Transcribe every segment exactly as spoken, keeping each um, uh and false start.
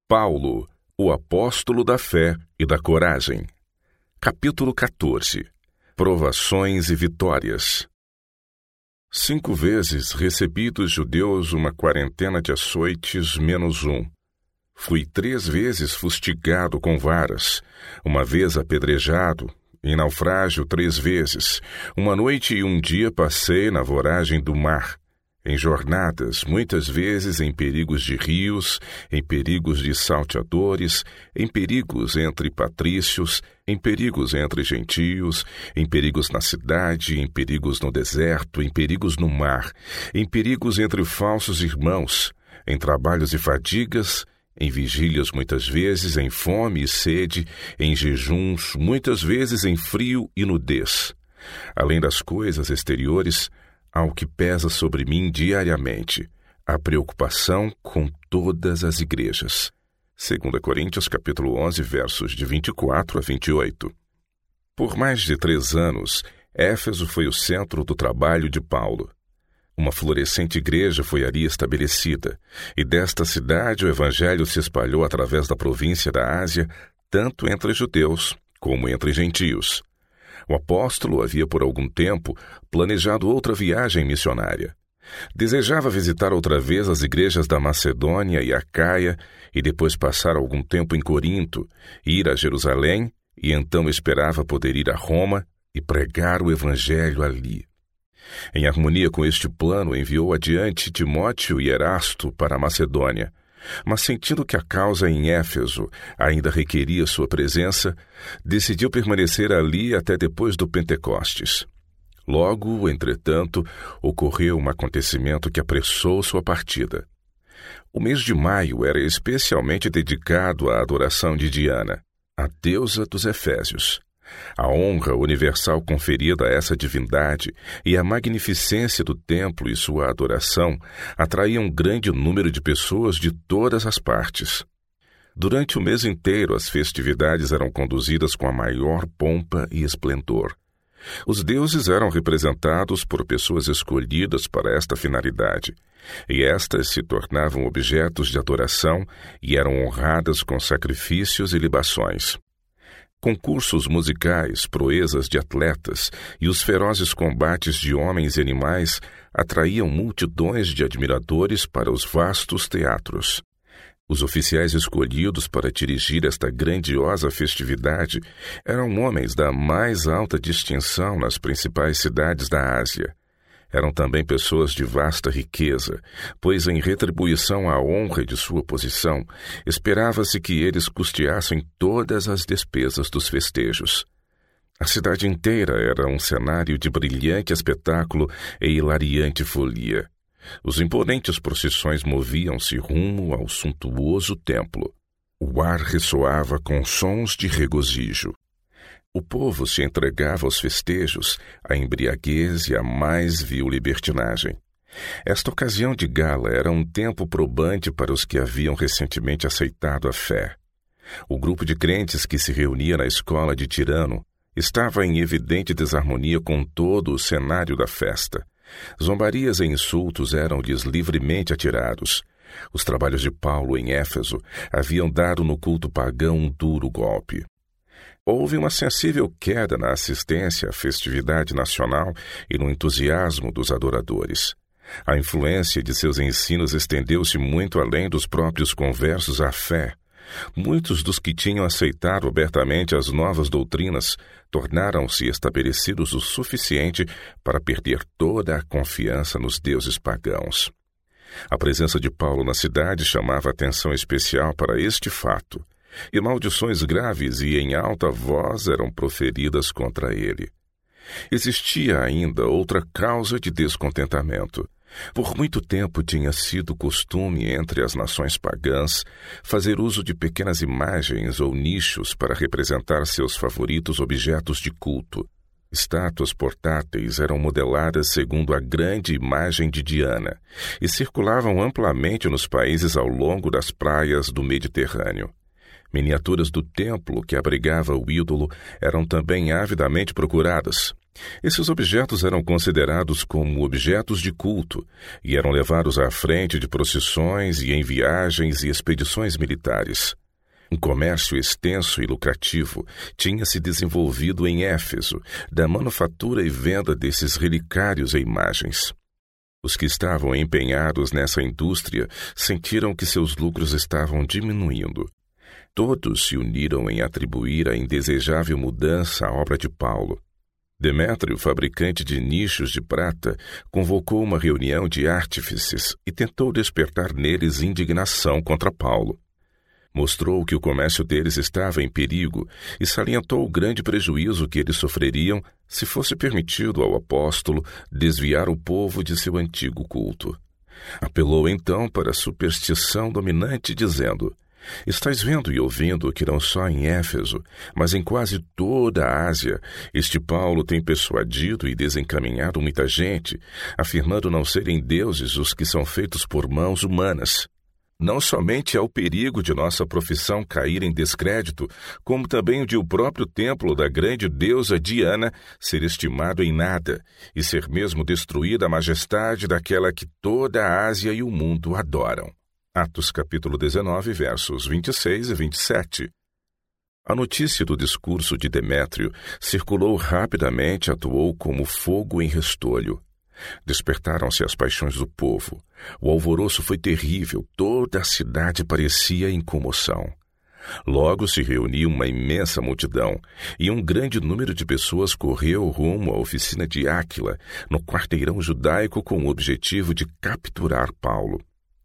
Paulo, o apóstolo da fé e da coragem. Capítulo quatorze. Provações e vitórias. Cinco vezes recebi dos judeus uma quarentena de açoites menos um. Fui três vezes fustigado com varas, uma vez apedrejado, em naufrágio três vezes, uma noite e um dia passei na voragem do mar, em jornadas, muitas vezes em perigos de rios, em perigos de salteadores, em perigos entre patrícios, em perigos entre gentios, em perigos na cidade, em perigos no deserto, em perigos no mar, em perigos entre falsos irmãos, em trabalhos e fadigas, em vigílias muitas vezes, em fome e sede, em jejuns, muitas vezes em frio e nudez. Além das coisas exteriores, há o que pesa sobre mim diariamente, a preocupação com todas as igrejas. Segunda Coríntios, capítulo onze, versos de vinte e quatro a vinte e oito. Por mais de três anos, Éfeso foi o centro do trabalho de Paulo. Uma florescente igreja foi ali estabelecida, e desta cidade o evangelho se espalhou através da província da Ásia, tanto entre judeus como entre gentios. O apóstolo havia por algum tempo planejado outra viagem missionária. Desejava visitar outra vez as igrejas da Macedônia e Acaia e depois passar algum tempo em Corinto, ir a Jerusalém e então esperava poder ir a Roma e pregar o evangelho ali. Em harmonia com este plano, enviou adiante Timóteo e Erasto para a Macedônia. Mas sentindo que a causa em Éfeso ainda requeria sua presença, decidiu permanecer ali até depois do Pentecostes. Logo, entretanto, ocorreu um acontecimento que apressou sua partida. O mês de maio era especialmente dedicado à adoração de Diana, a deusa dos Efésios. A honra universal conferida a essa divindade e a magnificência do templo e sua adoração atraíam um grande número de pessoas de todas as partes. Durante o mês inteiro, as festividades eram conduzidas com a maior pompa e esplendor. Os deuses eram representados por pessoas escolhidas para esta finalidade, e estas se tornavam objetos de adoração e eram honradas com sacrifícios e libações. Concursos musicais, proezas de atletas e os ferozes combates de homens e animais atraíam multidões de admiradores para os vastos teatros. Os oficiais escolhidos para dirigir esta grandiosa festividade eram homens da mais alta distinção nas principais cidades da Ásia. Eram também pessoas de vasta riqueza, pois em retribuição à honra de sua posição, esperava-se que eles custeassem todas as despesas dos festejos. A cidade inteira era um cenário de brilhante espetáculo e hilariante folia. Os imponentes procissões moviam-se rumo ao suntuoso templo. O ar ressoava com sons de regozijo. O povo se entregava aos festejos, à embriaguez e à mais vil libertinagem. Esta ocasião de gala era um tempo probante para os que haviam recentemente aceitado a fé. O grupo de crentes que se reunia na escola de Tirano estava em evidente desarmonia com todo o cenário da festa. Zombarias e insultos eram-lhes livremente atirados. Os trabalhos de Paulo em Éfeso haviam dado no culto pagão um duro golpe. Houve uma sensível queda na assistência à festividade nacional e no entusiasmo dos adoradores. A influência de seus ensinos estendeu-se muito além dos próprios conversos à fé. Muitos dos que tinham aceitado abertamente as novas doutrinas tornaram-se estabelecidos o suficiente para perder toda a confiança nos deuses pagãos. A presença de Paulo na cidade chamava atenção especial para este fato, e maldições graves e em alta voz eram proferidas contra ele. Existia ainda outra causa de descontentamento. Por muito tempo tinha sido costume entre as nações pagãs fazer uso de pequenas imagens ou nichos para representar seus favoritos objetos de culto. Estátuas portáteis eram modeladas segundo a grande imagem de Diana e circulavam amplamente nos países ao longo das praias do Mediterrâneo. Miniaturas do templo que abrigava o ídolo eram também avidamente procuradas, Esses objetos eram considerados como objetos de culto e eram levados à frente de procissões e em viagens e expedições militares. Um comércio extenso e lucrativo tinha se desenvolvido em Éfeso, da manufatura e venda desses relicários e imagens. Os que estavam empenhados nessa indústria sentiram que seus lucros estavam diminuindo. Todos se uniram em atribuir a indesejável mudança à obra de Paulo. Demétrio, fabricante de nichos de prata, convocou uma reunião de artífices e tentou despertar neles indignação contra Paulo. Mostrou que o comércio deles estava em perigo e salientou o grande prejuízo que eles sofreriam se fosse permitido ao apóstolo desviar o povo de seu antigo culto. Apelou então para a superstição dominante, dizendo: Estais vendo e ouvindo que não só em Éfeso, mas em quase toda a Ásia, este Paulo tem persuadido e desencaminhado muita gente, afirmando não serem deuses os que são feitos por mãos humanas. Não somente é o perigo de nossa profissão cair em descrédito, como também o de o próprio templo da grande deusa Diana ser estimado em nada e ser mesmo destruída a majestade daquela que toda a Ásia e o mundo adoram. Atos capítulo dezenove, versos vinte e seis e vinte e sete. A notícia do discurso de Demétrio circulou rapidamente e atuou como fogo em restolho. Despertaram-se as paixões do povo. O alvoroço foi terrível, toda a cidade parecia em comoção. Logo se reuniu uma imensa multidão, e um grande número de pessoas correu rumo à oficina de Áquila, no quarteirão judaico, com o objetivo de capturar Paulo.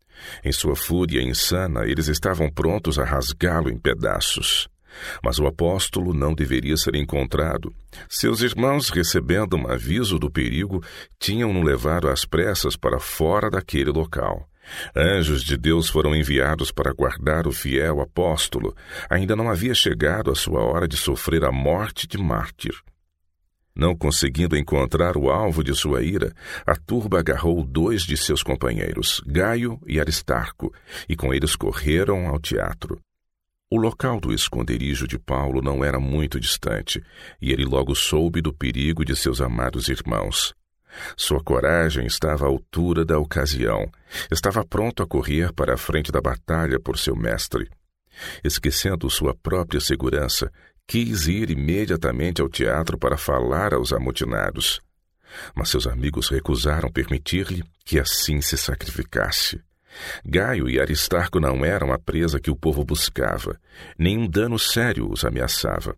Em sua fúria insana, eles estavam prontos a rasgá-lo em pedaços. Mas o apóstolo não deveria ser encontrado. Seus irmãos, recebendo um aviso do perigo, tinham-no levado às pressas para fora daquele local. Anjos de Deus foram enviados para guardar o fiel apóstolo. Ainda não havia chegado a sua hora de sofrer a morte de mártir. Não conseguindo encontrar o alvo de sua ira, a turba agarrou dois de seus companheiros, Gaio e Aristarco, e com eles correram ao teatro. O local do esconderijo de Paulo não era muito distante, e ele logo soube do perigo de seus amados irmãos. Sua coragem estava à altura da ocasião. Estava pronto a correr para a frente da batalha por seu mestre. Esquecendo sua própria segurança, quis ir imediatamente ao teatro para falar aos amotinados. Mas seus amigos recusaram permitir-lhe que assim se sacrificasse. Gaio e Aristarco não eram a presa que o povo buscava, nenhum dano sério os ameaçava.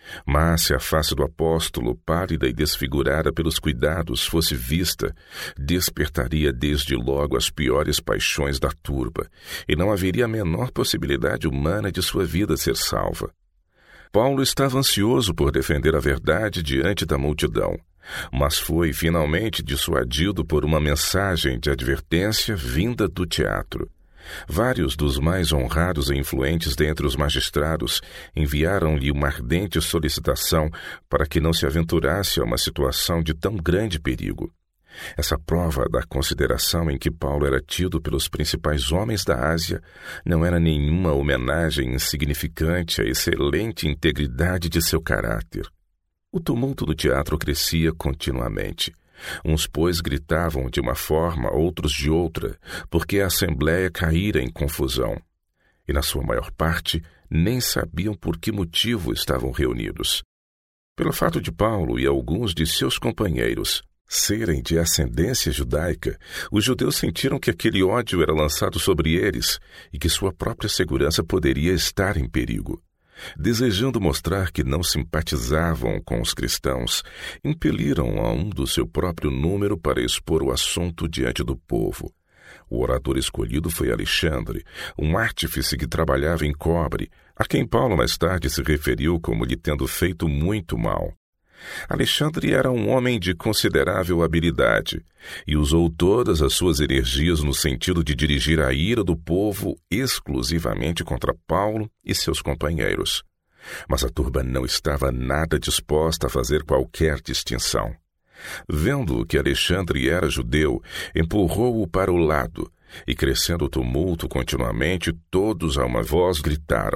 Mas se a face do apóstolo, pálida e desfigurada pelos cuidados, fosse vista, despertaria desde logo as piores paixões da turba, e não haveria a menor possibilidade humana de sua vida ser salva. Paulo estava ansioso por defender a verdade diante da multidão, mas foi finalmente dissuadido por uma mensagem de advertência vinda do teatro. Vários dos mais honrados e influentes dentre os magistrados enviaram-lhe uma ardente solicitação para que não se aventurasse a uma situação de tão grande perigo. Essa prova da consideração em que Paulo era tido pelos principais homens da Ásia não era nenhuma homenagem insignificante à excelente integridade de seu caráter. O tumulto do teatro crescia continuamente. Uns, pois, gritavam de uma forma, outros de outra, porque a assembleia caíra em confusão. E, na sua maior parte, nem sabiam por que motivo estavam reunidos. Pelo fato de Paulo e alguns de seus companheiros serem de ascendência judaica, os judeus sentiram que aquele ódio era lançado sobre eles e que sua própria segurança poderia estar em perigo. Desejando mostrar que não simpatizavam com os cristãos, impeliram a um do seu próprio número para expor o assunto diante do povo. O orador escolhido foi Alexandre, um artífice que trabalhava em cobre, a quem Paulo mais tarde se referiu como lhe tendo feito muito mal. Alexandre era um homem de considerável habilidade e usou todas as suas energias no sentido de dirigir a ira do povo exclusivamente contra Paulo e seus companheiros. Mas a turba não estava nada disposta a fazer qualquer distinção. Vendo que Alexandre era judeu, empurrou-o para o lado, e crescendo o tumulto continuamente, todos a uma voz gritaram: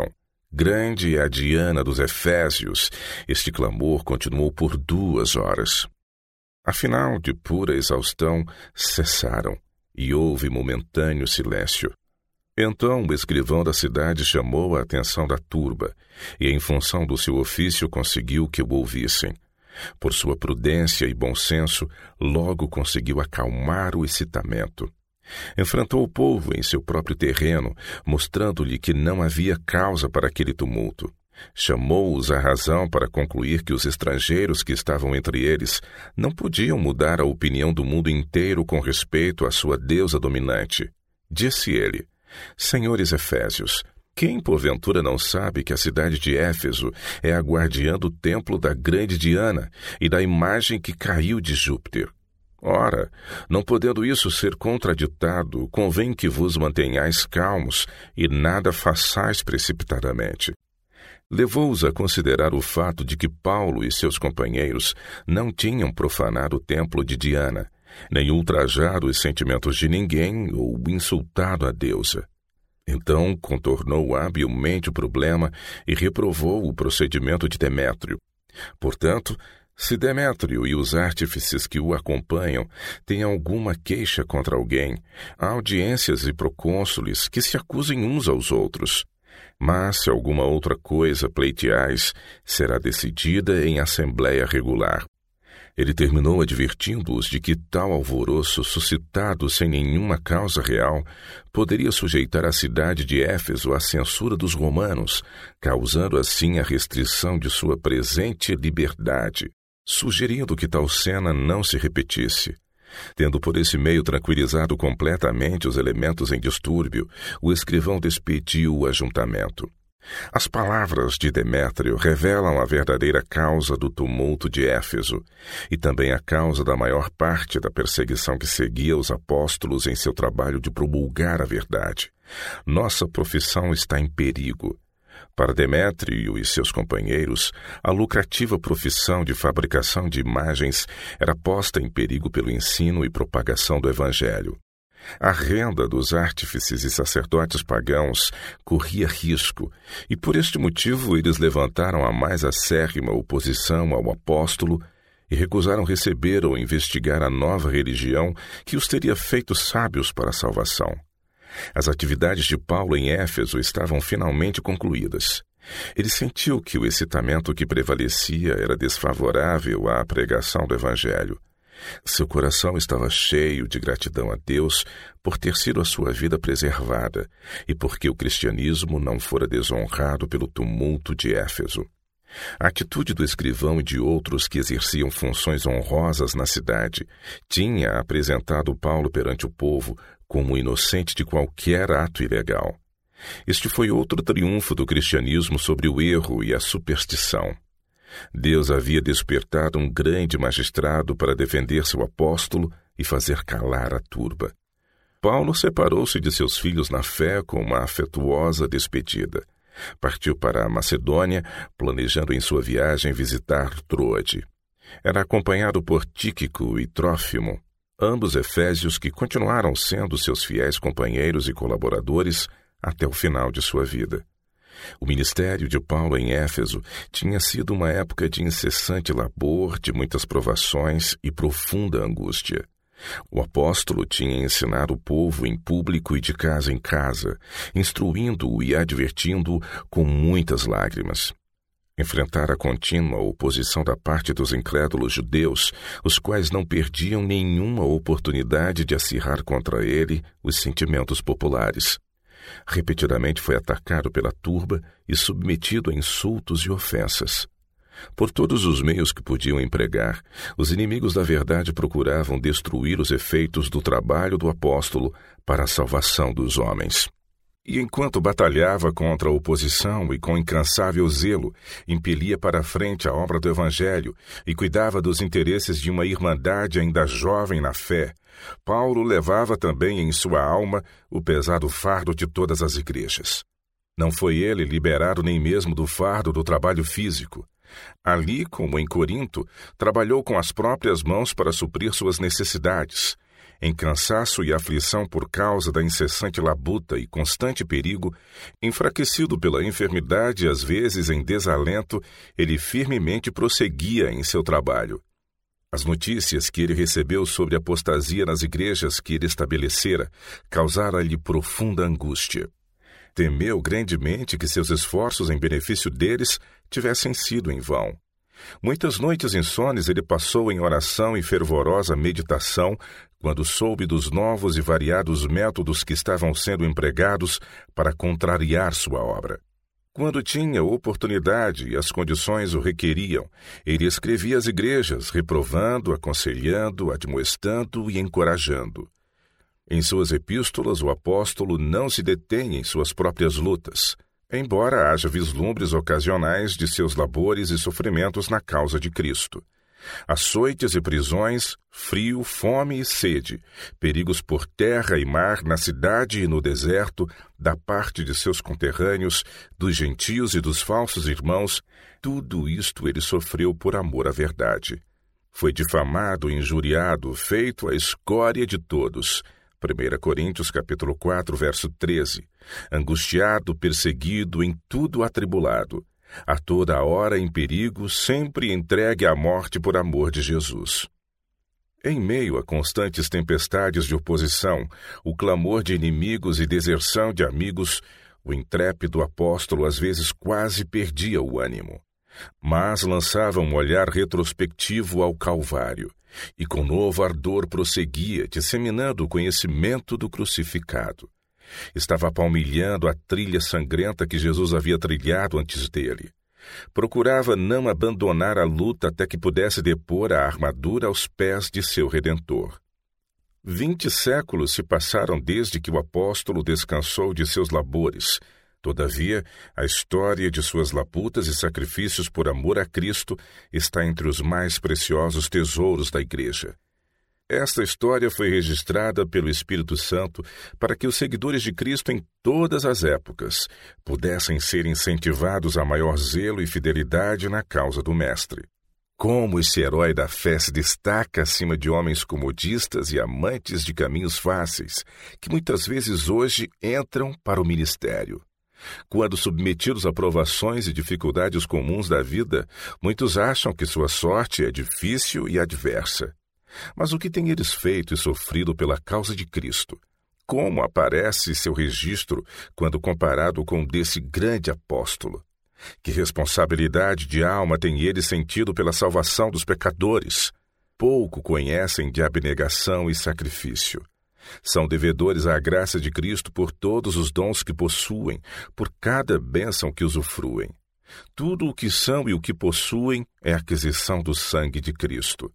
Grande é a Diana dos Efésios. Este clamor continuou por duas horas. Afinal, de pura exaustão, cessaram, e houve momentâneo silêncio. Então o escrivão da cidade chamou a atenção da turba, e em função do seu ofício conseguiu que o ouvissem. Por sua prudência e bom senso, logo conseguiu acalmar o excitamento. Enfrentou o povo em seu próprio terreno, mostrando-lhe que não havia causa para aquele tumulto. Chamou-os à razão para concluir que os estrangeiros que estavam entre eles não podiam mudar a opinião do mundo inteiro com respeito à sua deusa dominante. Disse ele: Senhores Efésios, quem porventura não sabe que a cidade de Éfeso é a guardiã do templo da grande Diana e da imagem que caiu de Júpiter? Ora, não podendo isso ser contraditado, convém que vos mantenhais calmos e nada façais precipitadamente. Levou-os a considerar o fato de que Paulo e seus companheiros não tinham profanado o templo de Diana, nem ultrajado os sentimentos de ninguém ou insultado a deusa. Então contornou habilmente o problema e reprovou o procedimento de Demétrio. Portanto, se Demétrio e os artífices que o acompanham têm alguma queixa contra alguém, há audiências e procônsules que se acusem uns aos outros. Mas, se alguma outra coisa pleiteais, será decidida em assembleia regular. Ele terminou advertindo-os de que tal alvoroço, suscitado sem nenhuma causa real, poderia sujeitar a cidade de Éfeso à censura dos romanos, causando assim a restrição de sua presente liberdade, sugerindo que tal cena não se repetisse. Tendo por esse meio tranquilizado completamente os elementos em distúrbio, o escrivão despediu o ajuntamento. As palavras de Demétrio revelam a verdadeira causa do tumulto de Éfeso e também a causa da maior parte da perseguição que seguia os apóstolos em seu trabalho de promulgar a verdade. Nossa profissão está em perigo. Para Demétrio e seus companheiros, a lucrativa profissão de fabricação de imagens era posta em perigo pelo ensino e propagação do Evangelho. A renda dos artífices e sacerdotes pagãos corria risco, e por este motivo eles levantaram a mais acérrima oposição ao apóstolo e recusaram receber ou investigar a nova religião que os teria feito sábios para a salvação. As atividades de Paulo em Éfeso estavam finalmente concluídas. Ele sentiu que o excitamento que prevalecia era desfavorável à pregação do Evangelho. Seu coração estava cheio de gratidão a Deus por ter sido a sua vida preservada e porque o cristianismo não fora desonrado pelo tumulto de Éfeso. A atitude do escrivão e de outros que exerciam funções honrosas na cidade tinha apresentado Paulo perante o povo como inocente de qualquer ato ilegal. Este foi outro triunfo do cristianismo sobre o erro e a superstição. Deus havia despertado um grande magistrado para defender seu apóstolo e fazer calar a turba. Paulo separou-se de seus filhos na fé com uma afetuosa despedida. Partiu para a Macedônia, planejando em sua viagem visitar Troade. Era acompanhado por Tíquico e Trófimo, ambos efésios que continuaram sendo seus fiéis companheiros e colaboradores até o final de sua vida. O ministério de Paulo em Éfeso tinha sido uma época de incessante labor, de muitas provações e profunda angústia. O apóstolo tinha ensinado o povo em público e de casa em casa, instruindo-o e advertindo-o com muitas lágrimas. Enfrentar a contínua oposição da parte dos incrédulos judeus, os quais não perdiam nenhuma oportunidade de acirrar contra ele os sentimentos populares. Repetidamente foi atacado pela turba e submetido a insultos e ofensas. Por todos os meios que podiam empregar, os inimigos da verdade procuravam destruir os efeitos do trabalho do apóstolo para a salvação dos homens. E enquanto batalhava contra a oposição e com incansável zelo, impelia para a frente a obra do Evangelho e cuidava dos interesses de uma irmandade ainda jovem na fé, Paulo levava também em sua alma o pesado fardo de todas as igrejas. Não foi ele liberado nem mesmo do fardo do trabalho físico. Ali, como em Corinto, trabalhou com as próprias mãos para suprir suas necessidades. Em cansaço e aflição por causa da incessante labuta e constante perigo, enfraquecido pela enfermidade e às vezes em desalento, ele firmemente prosseguia em seu trabalho. As notícias que ele recebeu sobre a apostasia nas igrejas que ele estabelecera causaram-lhe profunda angústia. Temeu grandemente que seus esforços em benefício deles tivessem sido em vão. Muitas noites insones ele passou em oração e fervorosa meditação quando soube dos novos e variados métodos que estavam sendo empregados para contrariar sua obra. Quando tinha oportunidade e as condições o requeriam, ele escrevia às igrejas, reprovando, aconselhando, admoestando e encorajando. Em suas epístolas, o apóstolo não se detém em suas próprias lutas, embora haja vislumbres ocasionais de seus labores e sofrimentos na causa de Cristo. Açoites e prisões, frio, fome e sede, perigos por terra e mar, na cidade e no deserto, da parte de seus conterrâneos, dos gentios e dos falsos irmãos, tudo isto ele sofreu por amor à verdade. Foi difamado, injuriado, feito a escória de todos. primeira Coríntios capítulo quatro, verso treze. Angustiado, perseguido, em tudo atribulado, a toda hora em perigo, sempre entregue à morte por amor de Jesus. Em meio a constantes tempestades de oposição, o clamor de inimigos e deserção de amigos, o intrépido apóstolo às vezes quase perdia o ânimo, mas lançava um olhar retrospectivo ao Calvário, e com novo ardor prosseguia, disseminando o conhecimento do crucificado. Estava palmilhando a trilha sangrenta que Jesus havia trilhado antes dele. Procurava não abandonar a luta até que pudesse depor a armadura aos pés de seu Redentor. Vinte séculos se passaram desde que o apóstolo descansou de seus labores. Todavia, a história de suas labutas e sacrifícios por amor a Cristo está entre os mais preciosos tesouros da Igreja. Esta história foi registrada pelo Espírito Santo para que os seguidores de Cristo em todas as épocas pudessem ser incentivados a maior zelo e fidelidade na causa do Mestre. Como esse herói da fé se destaca acima de homens comodistas e amantes de caminhos fáceis, que muitas vezes hoje entram para o ministério. Quando submetidos a provações e dificuldades comuns da vida, muitos acham que sua sorte é difícil e adversa. Mas o que têm eles feito e sofrido pela causa de Cristo? Como aparece seu registro quando comparado com o desse grande apóstolo? Que responsabilidade de alma têm eles sentido pela salvação dos pecadores? Pouco conhecem de abnegação e sacrifício. São devedores à graça de Cristo por todos os dons que possuem, por cada bênção que usufruem. Tudo o que são e o que possuem é aquisição do sangue de Cristo.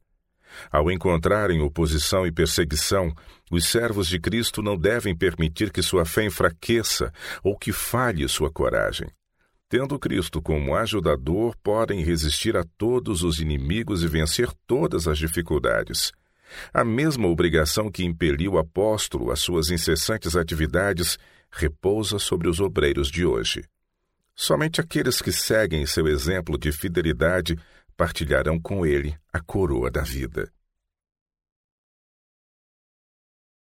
Ao encontrarem oposição e perseguição, os servos de Cristo não devem permitir que sua fé enfraqueça ou que falhe sua coragem. Tendo Cristo como ajudador, podem resistir a todos os inimigos e vencer todas as dificuldades. A mesma obrigação que impeliu o apóstolo às suas incessantes atividades repousa sobre os obreiros de hoje. Somente aqueles que seguem seu exemplo de fidelidade partilharão com ele a coroa da vida.